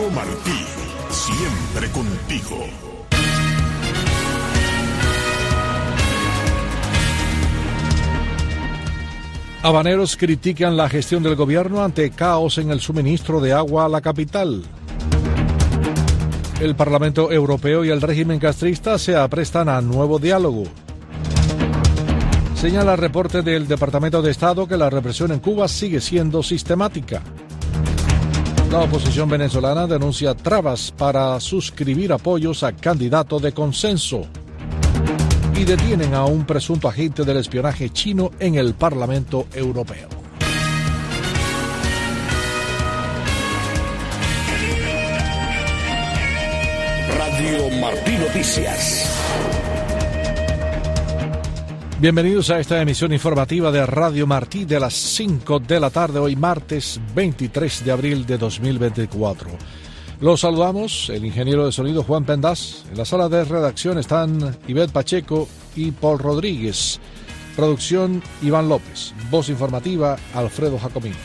Radio Martí, siempre contigo. Habaneros critican la gestión del gobierno ante caos en el suministro de agua a la capital. El Parlamento Europeo y el régimen castrista se aprestan a nuevo diálogo. Señala reporte del Departamento de Estado que la represión en Cuba sigue siendo sistemática. La oposición venezolana denuncia trabas para suscribir apoyos a candidato de consenso. Y detienen a un presunto agente del espionaje chino en el Parlamento Europeo. Radio Martí Noticias. Bienvenidos a esta emisión informativa de Radio Martí de las 5 de la tarde, hoy martes 23 de abril de 2024. Los saludamos, el ingeniero de sonido Juan Pendaz. En la sala de redacción están Ivette Pacheco y Paul Rodríguez. Producción Iván López. Voz informativa Alfredo Jacomino.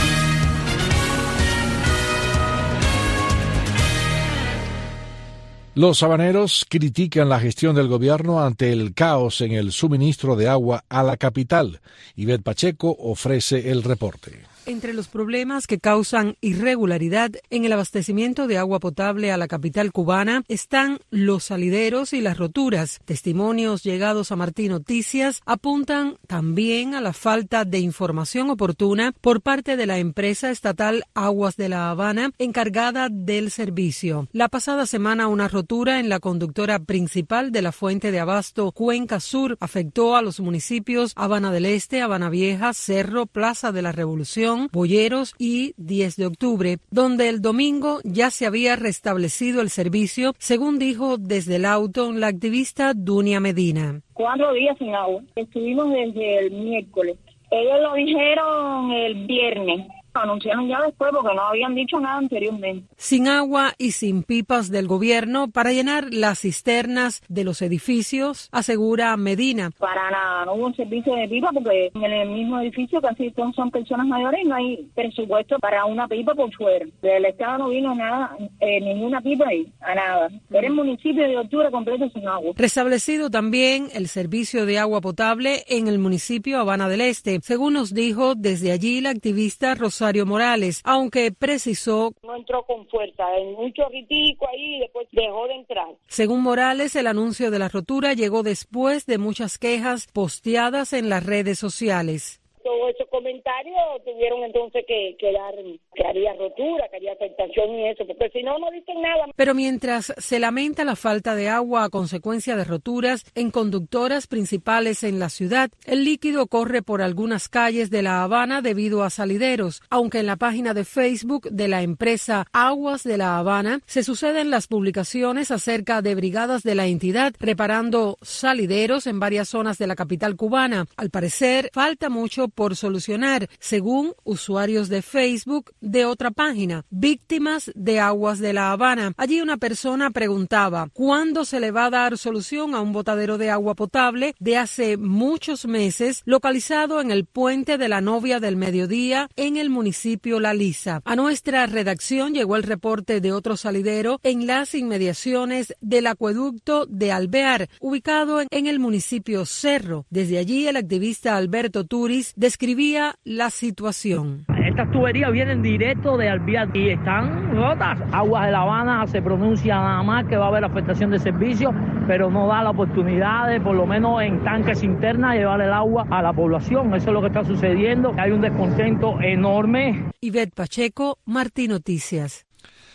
Los habaneros critican la gestión del gobierno ante el caos en el suministro de agua a la capital. Ivette Pacheco ofrece el reporte. Entre los problemas que causan irregularidad en el abastecimiento de agua potable a la capital cubana están los salideros y las roturas. Testimonios llegados a Martí Noticias apuntan también a la falta de información oportuna por parte de la empresa estatal Aguas de La Habana, encargada del servicio. La pasada semana, una rotura en la conductora principal de la fuente de abasto Cuenca Sur afectó a los municipios Habana del Este, Habana Vieja, Cerro, Plaza de la Revolución, Boyeros y 10 de octubre, donde el domingo ya se había restablecido el servicio, según dijo desde el auto la activista Dunia Medina. 4 días sin agua. Estuvimos desde el miércoles. Ellos lo dijeron el viernes. Anunciaron ya después porque no habían dicho nada anteriormente. Sin agua y sin pipas del gobierno para llenar las cisternas de los edificios, asegura Medina. Para nada, no hubo un servicio de pipa porque en el mismo edificio casi todos son personas mayores y no hay presupuesto para una pipa por fuera. Del Estado no vino nada, ninguna pipa ahí, a nada. Era el municipio de octubre completo sin agua. Restablecido también el servicio de agua potable en el municipio Habana del Este, según nos dijo desde allí la activista Rosario Morales, aunque precisó no entró con fuerza, en un chorritico ahí y después dejó de entrar. Según Morales, el anuncio de la rotura llegó después de muchas quejas posteadas en las redes sociales. Todos esos comentarios tuvieron entonces que dar que haría rotura, que haría afectación y eso, porque si no, no dicen nada. Pero mientras se lamenta la falta de agua a consecuencia de roturas en conductoras principales en la ciudad, el líquido corre por algunas calles de La Habana debido a salideros, aunque en la página de Facebook de la empresa Aguas de La Habana se suceden las publicaciones acerca de brigadas de la entidad reparando salideros en varias zonas de la capital cubana. Al parecer, falta mucho por solucionar, según usuarios de Facebook de otra página, Víctimas de Aguas de La Habana. Allí una persona preguntaba, ¿cuándo se le va a dar solución a un botadero de agua potable de hace muchos meses localizado en el puente de la Novia del Mediodía en el municipio La Lisa? A nuestra redacción llegó el reporte de otro salidero en las inmediaciones del acueducto de Alvear, ubicado en el municipio Cerro. Desde allí el activista Alberto Turis describía la situación. Estas tuberías vienen directo de Alvear y están rotas. Aguas de La Habana se pronuncia nada más que va a haber afectación de servicio, pero no da la oportunidad de, por lo menos en tanques internas, llevar el agua a la población. Eso es lo que está sucediendo. Hay un descontento enorme. Ivette Pacheco, Martí Noticias.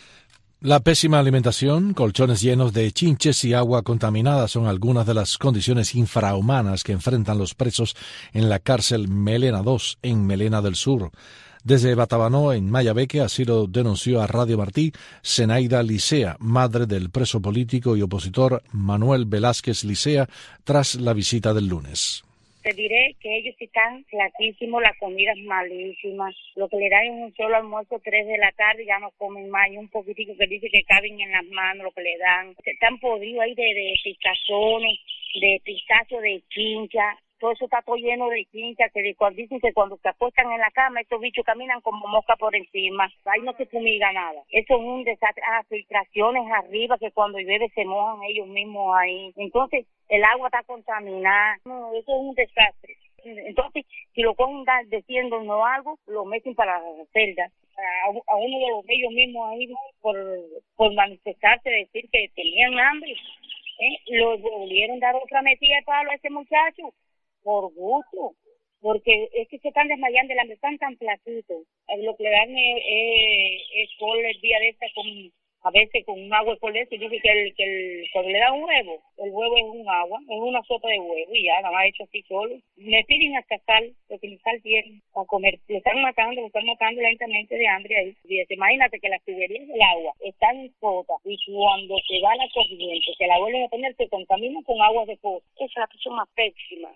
La pésima alimentación, colchones llenos de chinches y agua contaminada son algunas de las condiciones infrahumanas que enfrentan los presos en la cárcel Melena II en Melena del Sur. Desde Batabanó, en Mayabeque, así lo denunció a Radio Martí Zenaida Licea, madre del preso político y opositor Manuel Velázquez Licea, tras la visita del lunes. Te diré que ellos están flaquísimos, la comida es malísima. Lo que le dan es un solo almuerzo, 3 de la tarde, ya no comen más. Y un poquitico que dice que caben en las manos lo que le dan. Están podridos ahí de picazones, de pistacho, de chincha. todo eso está todo lleno de chinchas, que dicen que cuando se apuestan en la cama, estos bichos caminan como mosca por encima. Ahí no se fumiga nada. Eso es un desastre. Filtraciones arriba, que cuando llueve se mojan ellos mismos ahí. Entonces, el agua está contaminada. No, eso es un desastre. Entonces, si lo cogen diciéndonos algo, lo meten para la celda. A uno de los de ellos mismos ahí, por manifestarse, decir que tenían hambre, lo volvieron a dar otra metida de palo a ese muchacho, por gusto, porque es que se están desmayando del hambre, están tan platitos. Lo que le dan es col el día de esta a veces con un agua de col, y dice que cuando le dan un huevo, el huevo es un agua, es una sopa de huevo y ya, nada más hecho así solo. Me piden hasta sal, porque ni sal tienen para comer. Lo están matando lentamente de hambre ahí. Fíjate, imagínate que las tuberías del agua están rotas y cuando se va la corriente, que la vuelven a poner, se contamina con agua de pozo. Esa es la persona más pésima.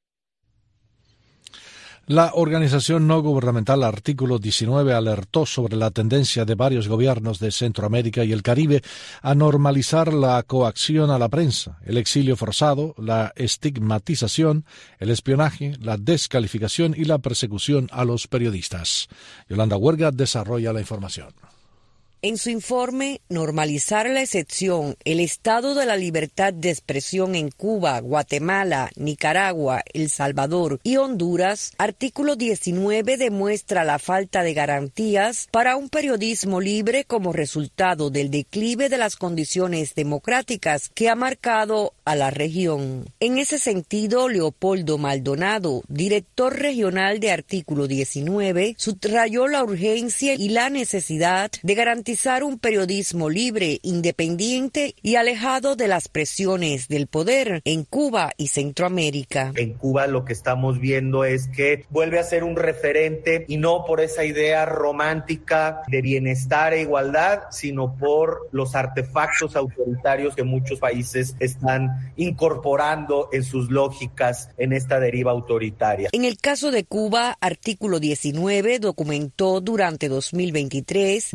La organización no gubernamental Artículo 19 alertó sobre la tendencia de varios gobiernos de Centroamérica y el Caribe a normalizar la coacción a la prensa, el exilio forzado, la estigmatización, el espionaje, la descalificación y la persecución a los periodistas. Yolanda Huerga desarrolla la información. En su informe, Normalizar la excepción, el estado de la libertad de expresión en Cuba, Guatemala, Nicaragua, El Salvador y Honduras, Artículo 19 demuestra la falta de garantías para un periodismo libre como resultado del declive de las condiciones democráticas que ha marcado a la región. En ese sentido, Leopoldo Maldonado, director regional de Artículo 19, subrayó la urgencia y la necesidad de garantizar un periodismo libre, independiente y alejado de las presiones del poder en Cuba y Centroamérica. En Cuba lo que estamos viendo es que vuelve a ser un referente, y no por esa idea romántica de bienestar e igualdad, sino por los artefactos autoritarios que muchos países están incorporando en sus lógicas en esta deriva autoritaria. En el caso de Cuba, Artículo 19 documentó durante 2023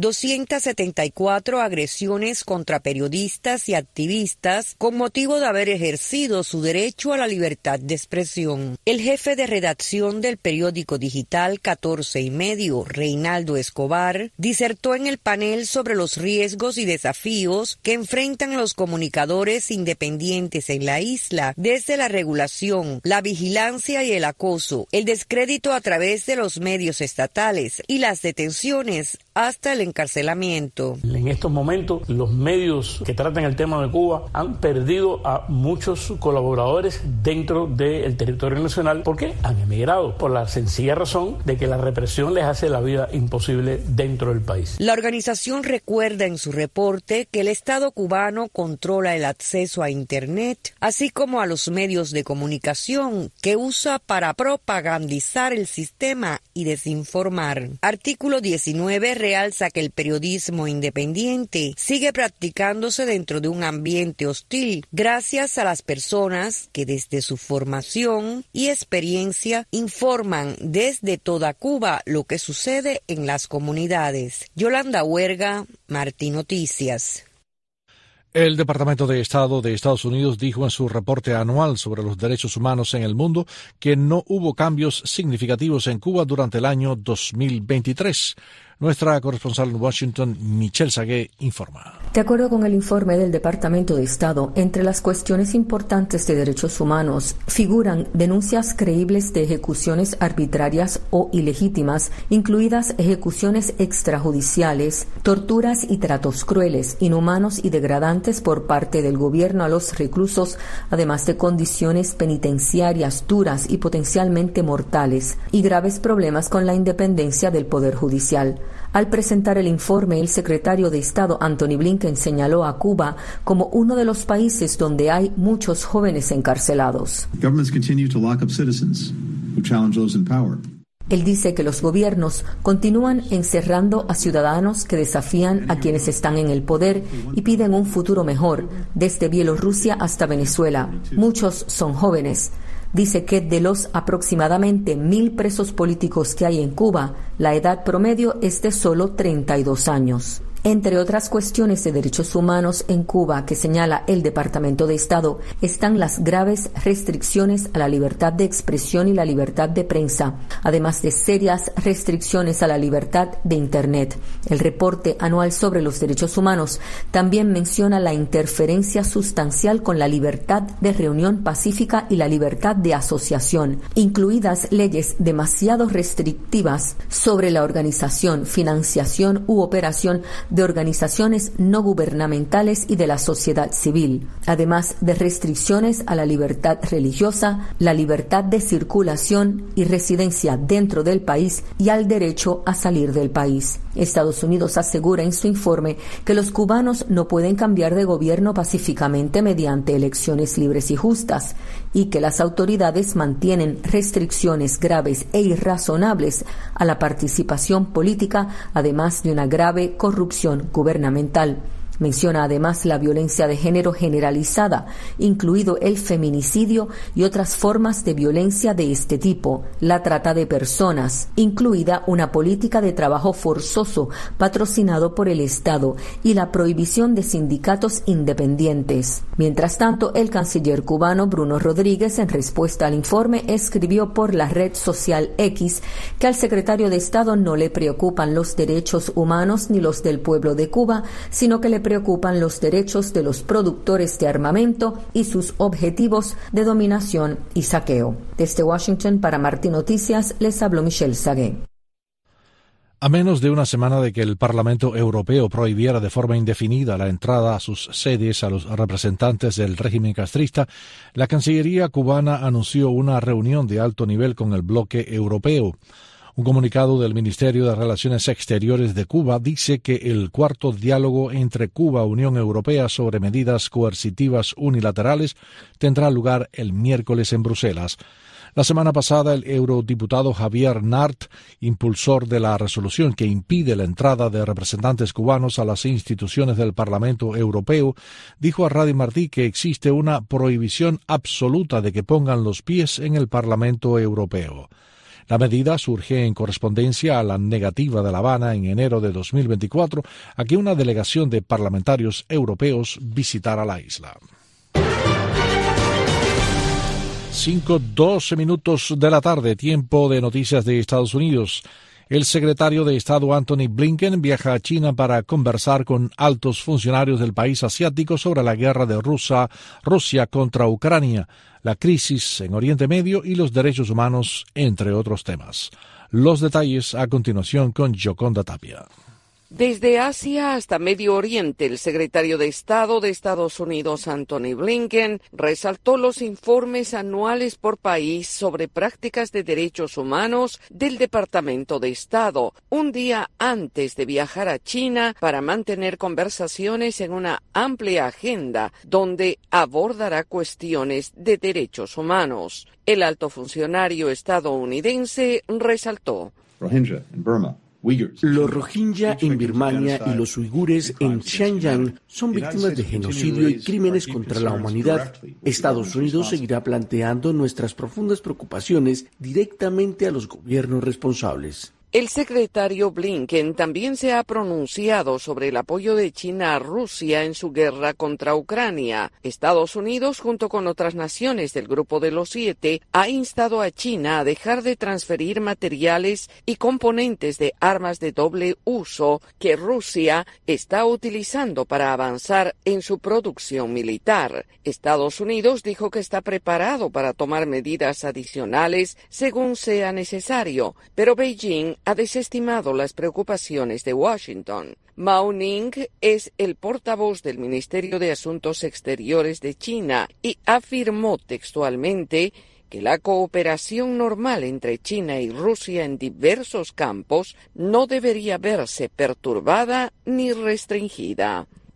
274 agresiones contra periodistas y activistas con motivo de haber ejercido su derecho a la libertad de expresión. El jefe de redacción del periódico digital 14 y medio, Reinaldo Escobar, disertó en el panel sobre los riesgos y desafíos que enfrentan los comunicadores independientes en la isla, desde la regulación, la vigilancia y el acoso, el descrédito a través de los medios estatales y las detenciones hasta el encarcelamiento. En estos momentos, los medios que tratan el tema de Cuba han perdido a muchos colaboradores dentro del territorio nacional porque han emigrado, por la sencilla razón de que la represión les hace la vida imposible dentro del país. La organización recuerda en su reporte que el Estado cubano controla el acceso a Internet, así como a los medios de comunicación que usa para propagandizar el sistema y desinformar. Artículo 19 realza que el periodismo independiente sigue practicándose dentro de un ambiente hostil gracias a las personas que desde su formación y experiencia informan desde toda Cuba lo que sucede en las comunidades. Yolanda Huerga, Martí Noticias. El Departamento de Estado de Estados Unidos dijo en su reporte anual sobre los derechos humanos en el mundo que no hubo cambios significativos en Cuba durante el año 2023. Nuestra corresponsal en Washington, Michelle Sagué, informa. De acuerdo con el informe del Departamento de Estado, entre las cuestiones importantes de derechos humanos figuran denuncias creíbles de ejecuciones arbitrarias o ilegítimas, incluidas ejecuciones extrajudiciales, torturas y tratos crueles, inhumanos y degradantes por parte del gobierno a los reclusos, además de condiciones penitenciarias duras y potencialmente mortales, y graves problemas con la independencia del Poder Judicial. Al presentar el informe, el secretario de Estado Anthony Blinken señaló a Cuba como uno de los países donde hay muchos jóvenes encarcelados. Él dice que los gobiernos continúan encerrando a ciudadanos que desafían a quienes están en el poder y piden un futuro mejor, desde Bielorrusia hasta Venezuela. Muchos son jóvenes. Dice que de los aproximadamente 1,000 presos políticos que hay en Cuba, la edad promedio es de solo 32 años. Entre otras cuestiones de derechos humanos en Cuba que señala el Departamento de Estado están las graves restricciones a la libertad de expresión y la libertad de prensa, además de serias restricciones a la libertad de Internet. El reporte anual sobre los derechos humanos también menciona la interferencia sustancial con la libertad de reunión pacífica y la libertad de asociación, incluidas leyes demasiado restrictivas sobre la organización, financiación u operación de organizaciones no gubernamentales y de la sociedad civil, además de restricciones a la libertad religiosa, la libertad de circulación y residencia dentro del país y al derecho a salir del país. Estados Unidos asegura en su informe que los cubanos no pueden cambiar de gobierno pacíficamente mediante elecciones libres y justas, y que las autoridades mantienen restricciones graves e irrazonables a la participación política, además de una grave corrupción gubernamental. Menciona además la violencia de género generalizada, incluido el feminicidio y otras formas de violencia de este tipo, la trata de personas, incluida una política de trabajo forzoso patrocinado por el Estado y la prohibición de sindicatos independientes. Mientras tanto, el canciller cubano Bruno Rodríguez, en respuesta al informe, escribió por la red social X que al secretario de Estado no le preocupan los derechos humanos ni los del pueblo de Cuba, sino que le preocupan los derechos de los productores de armamento y sus objetivos de dominación y saqueo. Desde Washington, para Martín Noticias, les habló Michelle Sagué. A menos de una semana de que el Parlamento Europeo prohibiera de forma indefinida la entrada a sus sedes a los representantes del régimen castrista, la Cancillería cubana anunció una reunión de alto nivel con el bloque europeo. Un comunicado del Ministerio de Relaciones Exteriores de Cuba dice que el cuarto diálogo entre Cuba y Unión Europea sobre medidas coercitivas unilaterales tendrá lugar el miércoles en Bruselas. La semana pasada, el eurodiputado Javier Nart, impulsor de la resolución que impide la entrada de representantes cubanos a las instituciones del Parlamento Europeo, dijo a Radio Martí que existe una prohibición absoluta de que pongan los pies en el Parlamento Europeo. La medida surge en correspondencia a la negativa de La Habana en enero de 2024 a que una delegación de parlamentarios europeos visitara la isla. 5:12 de la tarde, tiempo de noticias de Estados Unidos. El secretario de Estado Antony Blinken viaja a China para conversar con altos funcionarios del país asiático sobre la guerra de Rusia contra Ucrania, la crisis en Oriente Medio y los derechos humanos, entre otros temas. Los detalles a continuación con Yoconda Tapia. Desde Asia hasta Medio Oriente, el secretario de Estado de Estados Unidos, Antony Blinken, resaltó los informes anuales por país sobre prácticas de derechos humanos del Departamento de Estado, un día antes de viajar a China para mantener conversaciones en una amplia agenda donde abordará cuestiones de derechos humanos. El alto funcionario estadounidense resaltó: los Rohingya en Birmania y los uigures en Xinjiang son víctimas de genocidio y crímenes contra la humanidad. Estados Unidos seguirá planteando nuestras profundas preocupaciones directamente a los gobiernos responsables. El secretario Blinken también se ha pronunciado sobre el apoyo de China a Rusia en su guerra contra Ucrania. Estados Unidos, junto con otras naciones del Grupo de los 7, ha instado a China a dejar de transferir materiales y componentes de armas de doble uso que Rusia está utilizando para avanzar en su producción militar. Estados Unidos dijo que está preparado para tomar medidas adicionales según sea necesario, pero Beijing ha desestimado las preocupaciones de Washington. Mao Ning es el portavoz del Ministerio de Asuntos Exteriores de China y afirmó textualmente que la cooperación normal entre China y Rusia en diversos campos no debería verse perturbada ni restringida.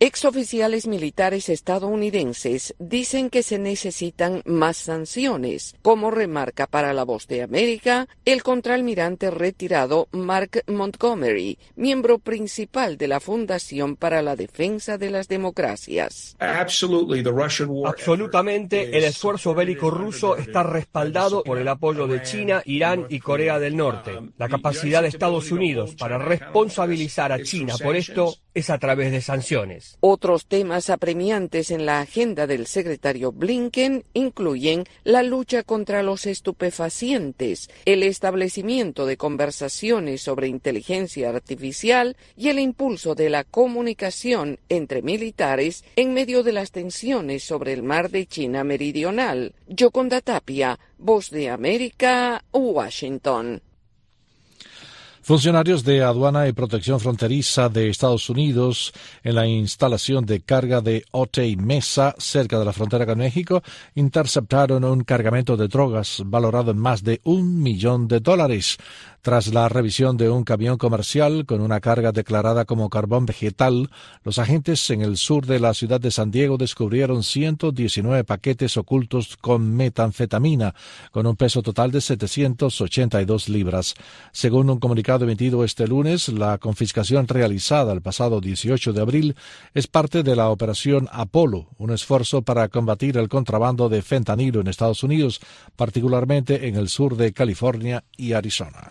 Exoficiales militares estadounidenses dicen que se necesitan más sanciones, como remarca para La Voz de América el contraalmirante retirado Mark Montgomery, miembro principal de la Fundación para la Defensa de las Democracias. Absolutamente, el esfuerzo bélico ruso está respaldado por el apoyo de China, Irán y Corea del Norte. La capacidad de Estados Unidos para responsabilizar a China por esto es a través de sanciones. Otros temas apremiantes en la agenda del secretario Blinken incluyen la lucha contra los estupefacientes, el establecimiento de conversaciones sobre inteligencia artificial y el impulso de la comunicación entre militares en medio de las tensiones sobre el mar de China Meridional. Yoconda Tapia, Voz de América, Washington. Funcionarios de Aduana y Protección Fronteriza de Estados Unidos en la instalación de carga de Otay Mesa, cerca de la frontera con México, interceptaron un cargamento de drogas valorado en más de $1 millón. Tras la revisión de un camión comercial con una carga declarada como carbón vegetal, los agentes en el sur de la ciudad de San Diego descubrieron 119 paquetes ocultos con metanfetamina, con un peso total de 782 libras. Según un comunicado emitido este lunes, la confiscación realizada el pasado 18 de abril es parte de la Operación Apolo, un esfuerzo para combatir el contrabando de fentanilo en Estados Unidos, particularmente en el sur de California y Arizona.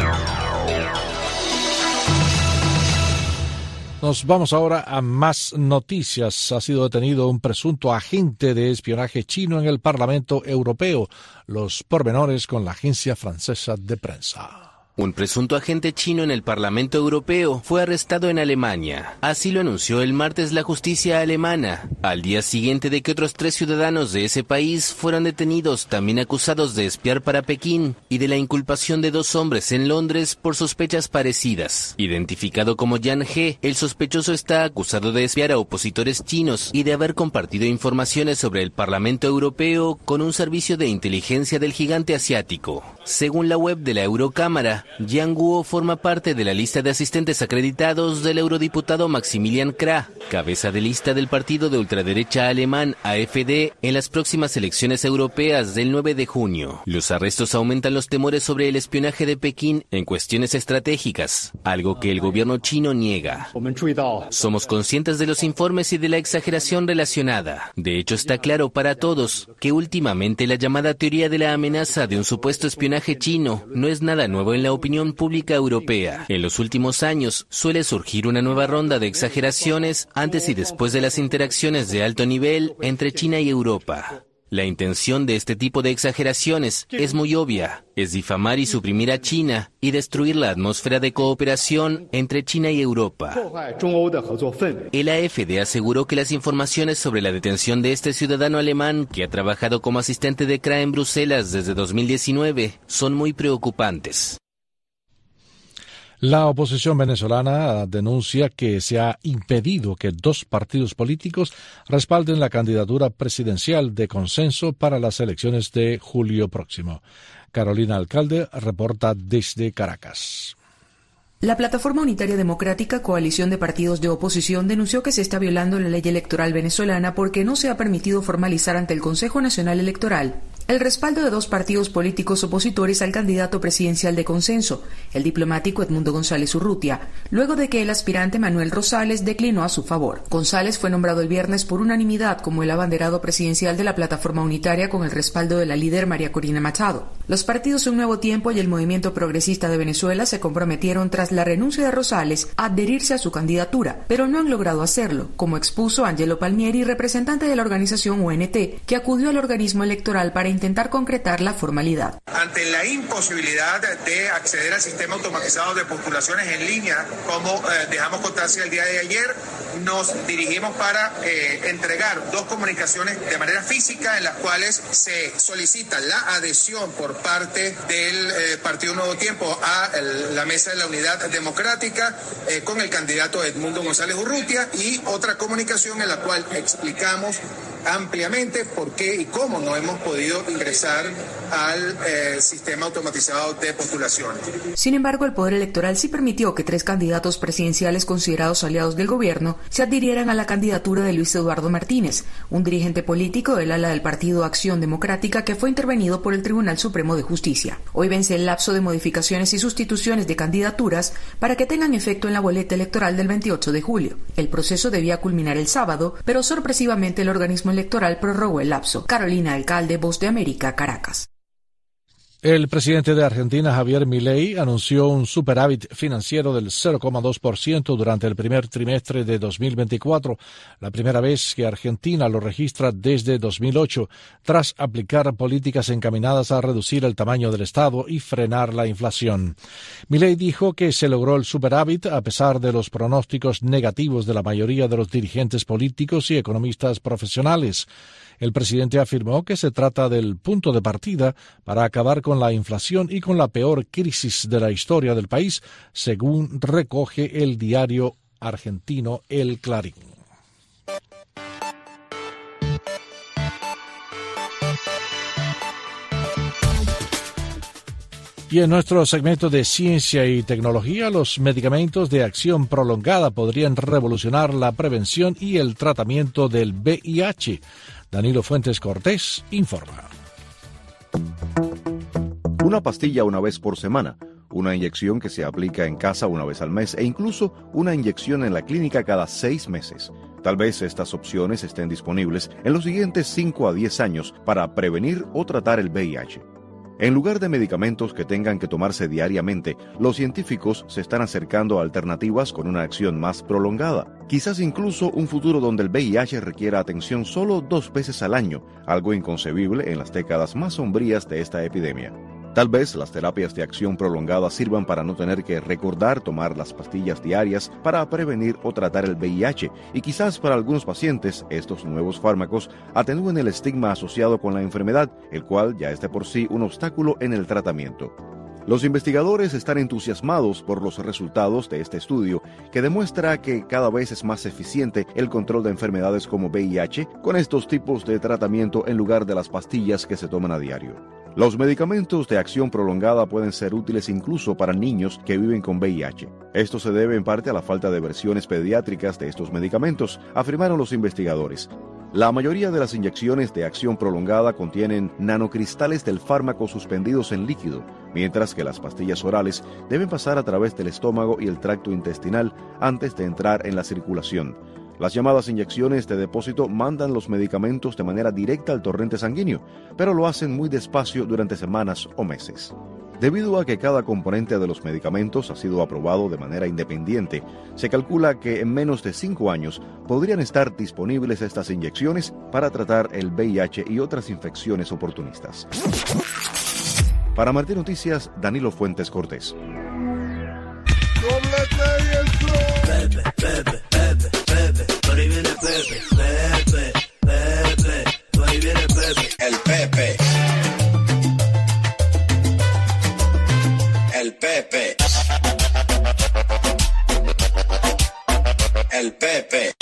Nos vamos ahora a más noticias. Ha sido detenido un presunto agente de espionaje chino en el Parlamento Europeo. Los pormenores con la agencia francesa de prensa. Un presunto agente chino en el Parlamento Europeo fue arrestado en Alemania. Así lo anunció el martes la justicia alemana, al día siguiente de que otros 3 ciudadanos de ese país fueron detenidos, también acusados de espiar para Pekín, y de la inculpación de 2 hombres en Londres por sospechas parecidas. Identificado como Yan He, el sospechoso está acusado de espiar a opositores chinos y de haber compartido informaciones sobre el Parlamento Europeo con un servicio de inteligencia del gigante asiático. Según la web de la Eurocámara, Yang Guo forma parte de la lista de asistentes acreditados del eurodiputado Maximilian Krah, cabeza de lista del partido de ultraderecha alemán AfD en las próximas elecciones europeas del 9 de junio. Los arrestos aumentan los temores sobre el espionaje de Pekín en cuestiones estratégicas, algo que el gobierno chino niega. Somos conscientes de los informes y de la exageración relacionada. De hecho, está claro para todos que últimamente la llamada teoría de la amenaza de un supuesto espionaje chino no es nada nuevo en la opinión pública europea. En los últimos años suele surgir una nueva ronda de exageraciones antes y después de las interacciones de alto nivel entre China y Europa. La intención de este tipo de exageraciones es muy obvia, es difamar y suprimir a China y destruir la atmósfera de cooperación entre China y Europa. El AfD aseguró que las informaciones sobre la detención de este ciudadano alemán, que ha trabajado como asistente de Krah en Bruselas desde 2019, son muy preocupantes. La oposición venezolana denuncia que se ha impedido que 2 partidos políticos respalden la candidatura presidencial de consenso para las elecciones de julio próximo. Carolina Alcalde reporta desde Caracas. La Plataforma Unitaria Democrática, coalición de partidos de oposición, denunció que se está violando la ley electoral venezolana porque no se ha permitido formalizar ante el Consejo Nacional Electoral el respaldo de 2 partidos políticos opositores al candidato presidencial de consenso, el diplomático Edmundo González Urrutia, luego de que el aspirante Manuel Rosales declinó a su favor. González fue nombrado el viernes por unanimidad como el abanderado presidencial de la Plataforma Unitaria con el respaldo de la líder María Corina Machado. Los partidos Un Nuevo Tiempo y el Movimiento Progresista de Venezuela se comprometieron tras la renuncia de Rosales a adherirse a su candidatura, pero no han logrado hacerlo, como expuso Angelo Palmieri, representante de la organización UNT, que acudió al organismo electoral para intentar concretar la formalidad. Ante la imposibilidad de acceder al sistema automatizado de postulaciones en línea, como dejamos constancia el día de ayer, nos dirigimos para entregar 2 comunicaciones de manera física en las cuales se solicita la adhesión por parte del Partido Nuevo Tiempo a la Mesa de la Unidad Democrática con el candidato Edmundo González Urrutia, y otra comunicación en la cual explicamos ampliamente por qué y cómo no hemos podido ingresar al sistema automatizado de postulaciones. Sin embargo, el Poder Electoral sí permitió que 3 candidatos presidenciales considerados aliados del gobierno se adhirieran a la candidatura de Luis Eduardo Martínez, un dirigente político del ala del Partido Acción Democrática que fue intervenido por el Tribunal Supremo de Justicia. Hoy vence el lapso de modificaciones y sustituciones de candidaturas para que tengan efecto en la boleta electoral del 28 de julio. El proceso debía culminar el sábado, pero sorpresivamente el organismo electoral prorrogó el lapso. Carolina Alcalde, Voz de América, Caracas. El presidente de Argentina, Javier Milei, anunció un superávit financiero del 0,2% durante el primer trimestre de 2024, la primera vez que Argentina lo registra desde 2008, tras aplicar políticas encaminadas a reducir el tamaño del Estado y frenar la inflación. Milei dijo que se logró el superávit a pesar de los pronósticos negativos de la mayoría de los dirigentes políticos y economistas profesionales. El presidente afirmó que se trata del punto de partida para acabar con la inflación y con la peor crisis de la historia del país, según recoge el diario argentino El Clarín. Y en nuestro segmento de ciencia y tecnología, los medicamentos de acción prolongada podrían revolucionar la prevención y el tratamiento del VIH. Danilo Fuentes Cortés informa. Una pastilla una vez por semana, una inyección que se aplica en casa una vez al mes e incluso una inyección en la clínica cada 6 meses. Tal vez estas opciones estén disponibles en los siguientes 5 a 10 años para prevenir o tratar el VIH. En lugar de medicamentos que tengan que tomarse diariamente, los científicos se están acercando a alternativas con una acción más prolongada. Quizás incluso un futuro donde el VIH requiera atención solo 2 veces al año, algo inconcebible en las décadas más sombrías de esta epidemia. Tal vez las terapias de acción prolongada sirvan para no tener que recordar tomar las pastillas diarias para prevenir o tratar el VIH, y quizás para algunos pacientes estos nuevos fármacos atenúen el estigma asociado con la enfermedad, el cual ya es de por sí un obstáculo en el tratamiento. Los investigadores están entusiasmados por los resultados de este estudio, que demuestra que cada vez es más eficiente el control de enfermedades como VIH con estos tipos de tratamiento en lugar de las pastillas que se toman a diario. Los medicamentos de acción prolongada pueden ser útiles incluso para niños que viven con VIH. Esto se debe en parte a la falta de versiones pediátricas de estos medicamentos, afirmaron los investigadores. La mayoría de las inyecciones de acción prolongada contienen nanocristales del fármaco suspendidos en líquido, mientras que las pastillas orales deben pasar a través del estómago y el tracto intestinal antes de entrar en la circulación. Las llamadas inyecciones de depósito mandan los medicamentos de manera directa al torrente sanguíneo, pero lo hacen muy despacio durante semanas o meses. Debido a que cada componente de los medicamentos ha sido aprobado de manera independiente, se calcula que en menos de 5 años podrían estar disponibles estas inyecciones para tratar el VIH y otras infecciones oportunistas. Para Martín Noticias, Danilo Fuentes Cortés. El Pepe. El Pepe. El Pepe.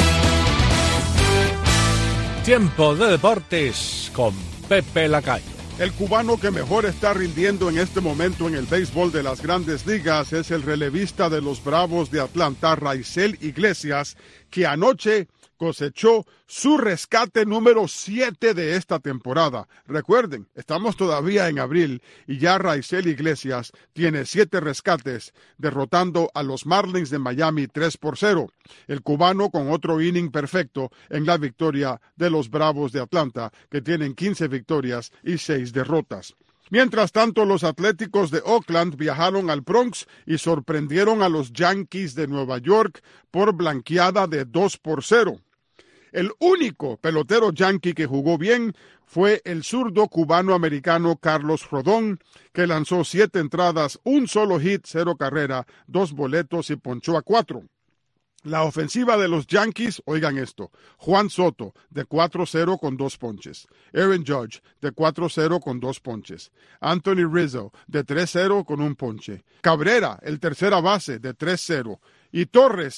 Tiempo de deportes con Pepe Lacayo. El cubano que mejor está rindiendo en este momento en el béisbol de las Grandes Ligas es el relevista de los Bravos de Atlanta, Raisel Iglesias, que anoche cosechó su rescate número 7 de esta temporada. Recuerden, estamos todavía en abril y ya Raisel Iglesias tiene 7 rescates, derrotando a los Marlins de Miami 3-0. El cubano con otro inning perfecto en la victoria de los Bravos de Atlanta, que tienen 15 victorias y 6 derrotas. Mientras tanto, los Atléticos de Oakland viajaron al Bronx y sorprendieron a los Yankees de Nueva York por blanqueada de 2-0. El único pelotero yanqui que jugó bien fue el zurdo cubano-americano Carlos Rodón, que lanzó 7 entradas, un solo hit, 0 carrera, 2 boletos y ponchó a 4. La ofensiva de los Yankees, oigan esto: Juan Soto, de 4-0 con 2 ponches. Aaron Judge, de 4-0 con 2 ponches. Anthony Rizzo, de 3-0 con 1 ponche. Cabrera, el tercera base, de 3-0. Y Torres,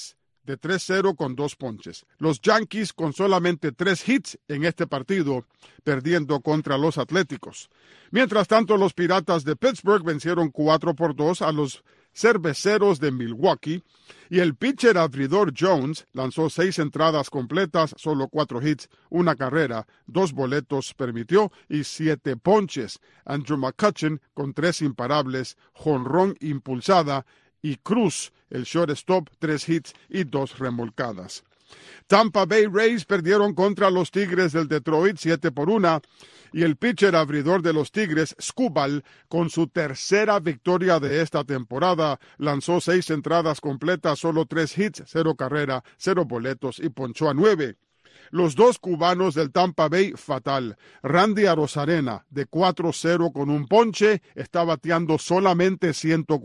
de 3-0 con 2 ponches. Los Yankees con solamente 3 hits en este partido, perdiendo contra los Atléticos. Mientras tanto, los Piratas de Pittsburgh vencieron 4-2 a los Cerveceros de Milwaukee, y el pitcher abridor Jones lanzó 6 entradas completas, solo 4 hits, 1 carrera, 2 boletos permitió y 7 ponches. Andrew McCutchen con 3 imparables, jonrón impulsada, y Cruz, el shortstop, 3 hits y 2 remolcadas. Tampa Bay Rays perdieron contra los Tigres del Detroit 7-1, y el pitcher abridor de los Tigres, Skubal, con su tercera victoria de esta temporada, lanzó 6 entradas completas, solo 3 hits, 0 carrera, 0 boletos y ponchó a 9. Los 2 cubanos del Tampa Bay, fatal. Randy Arozarena, de 4-0 con un ponche, está bateando solamente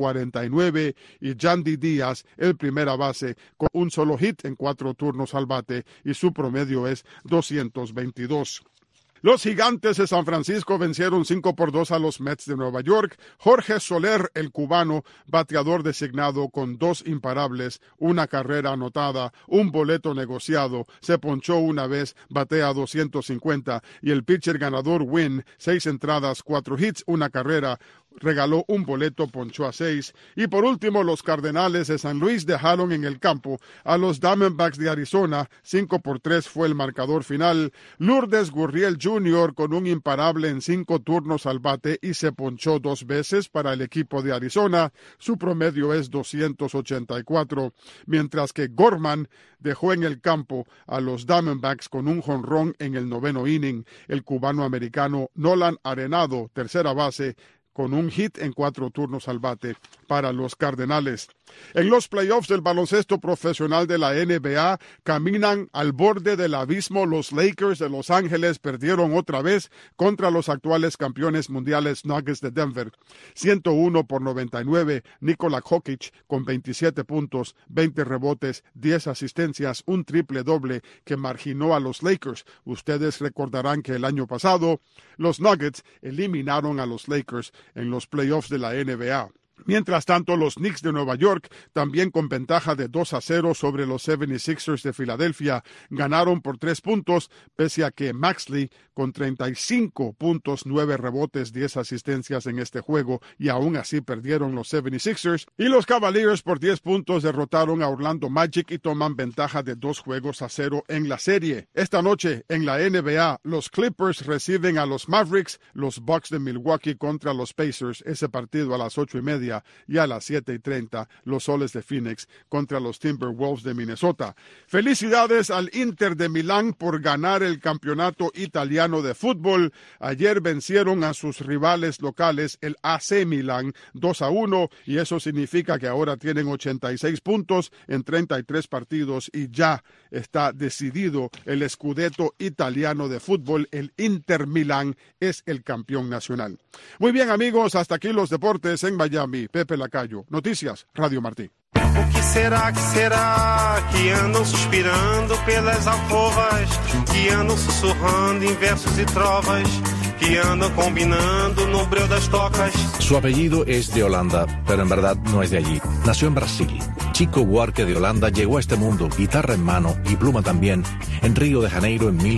149, y Yandy Díaz, el primera base, con un solo hit en 4 turnos al bate, y su promedio es 222. Los Gigantes de San Francisco vencieron 5-2 a los Mets de Nueva York. Jorge Soler, el cubano, bateador designado con 2 imparables, 1 carrera anotada, 1 boleto negociado, se ponchó una vez, batea 250, y el pitcher ganador Wynn, 6 entradas, 4 hits, 1 carrera, regaló 1 boleto, ponchó a 6. Y por último, los Cardenales de San Luis dejaron en el campo a los Diamondbacks de Arizona. 5-3 fue el marcador final. Lourdes Gurriel Jr. con un imparable en 5 turnos al bate y se ponchó 2 veces para el equipo de Arizona. Su promedio es 284, mientras que Gorman dejó en el campo a los Diamondbacks con un jonrón en el 9º inning. El cubano-americano Nolan Arenado, tercera base, con un hit en 4 turnos al bate para los Cardenales. En los playoffs del baloncesto profesional de la NBA, caminan al borde del abismo. Los Lakers de Los Ángeles perdieron otra vez contra los actuales campeones mundiales Nuggets de Denver. 101-99, Nikola Jokic con 27 puntos, 20 rebotes, 10 asistencias, un triple doble que marginó a los Lakers. Ustedes recordarán que el año pasado los Nuggets eliminaron a los Lakers en los playoffs de la NBA. Mientras tanto, los Knicks de Nueva York, también con ventaja de 2-0 sobre los 76ers de Filadelfia, ganaron por 3 puntos, pese a que Maxey, con 35 puntos, 9 rebotes, 10 asistencias en este juego, y aún así perdieron los 76ers. Y los Cavaliers, por 10 puntos, derrotaron a Orlando Magic y toman ventaja de 2-0 en la serie. Esta noche, en la NBA, los Clippers reciben a los Mavericks, los Bucks de Milwaukee contra los Pacers, ese partido a las 8:30. Y a las 7:30, los Soles de Phoenix contra los Timberwolves de Minnesota. Felicidades al Inter de Milán por ganar el campeonato italiano de fútbol. Ayer vencieron a sus rivales locales, el AC Milán, 2-1, y eso significa que ahora tienen 86 puntos en 33 partidos y ya está decidido el Scudetto italiano de fútbol. El Inter Milán es el campeón nacional. Muy bien, amigos, hasta aquí los deportes en Miami. Pepe Lacayo, Noticias, Radio Martí. O que será que andam suspirando pelas alcovas, que andam sussurrando em versos e trovas, que andam combinando no breu das tocas? Su apellido es de Holanda, pero en verdad no es de allí. Nació en Brasil. Chico Buarque de Holanda llegó a este mundo, guitarra en mano y pluma también, en Río de Janeiro en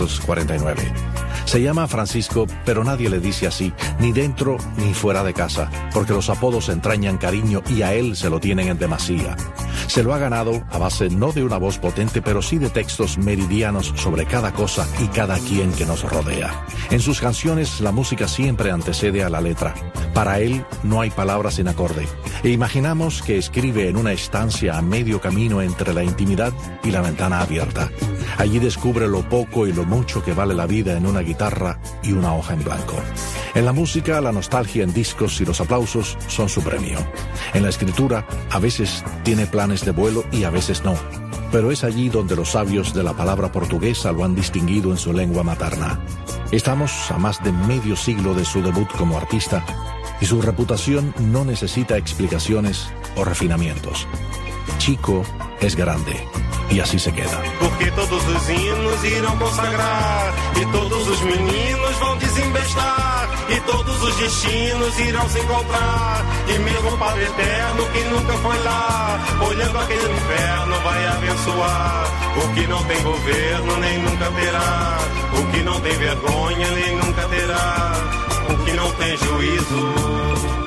1949. Se llama Francisco, pero nadie le dice así, ni dentro ni fuera de casa, porque los apodos entrañan cariño y a él se lo tienen en demasía. Se lo ha ganado a base no de una voz potente, pero sí de textos meridianos sobre cada cosa y cada quien que nos rodea. En sus canciones la música siempre antecede a la letra. Para él no hay palabras sin acorde. E imaginamos que escribe en una estancia a medio camino entre la intimidad y la ventana abierta. Allí descubre lo poco y lo mucho que vale la vida en una guitarra y una hoja en blanco. En la música, la nostalgia en discos y los aplausos son su premio. En la escritura, a veces tiene planes de vuelo y a veces no. Pero es allí donde los sabios de la palabra portuguesa lo han distinguido en su lengua materna. Estamos a más de medio siglo de su debut como artista y su reputación no necesita explicaciones o refinamientos. Chico es grande Y así se queda. Porque todos os hinos irão consagrar, e todos os meninos vão desembestar, e todos os destinos irão se encontrar, e mesmo o Padre Eterno que nunca foi lá, olhando aquele inferno vai abençoar. O que não tem governo nem nunca terá, o que não tem vergonha nem nunca terá, o que não tem juízo.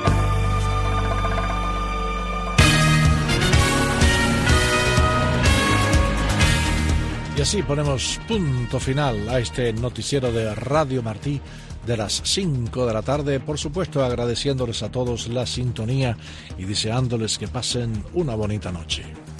Y así ponemos punto final a este noticiero de Radio Martí de las 5 de la tarde, por supuesto agradeciéndoles a todos la sintonía y deseándoles que pasen una bonita noche.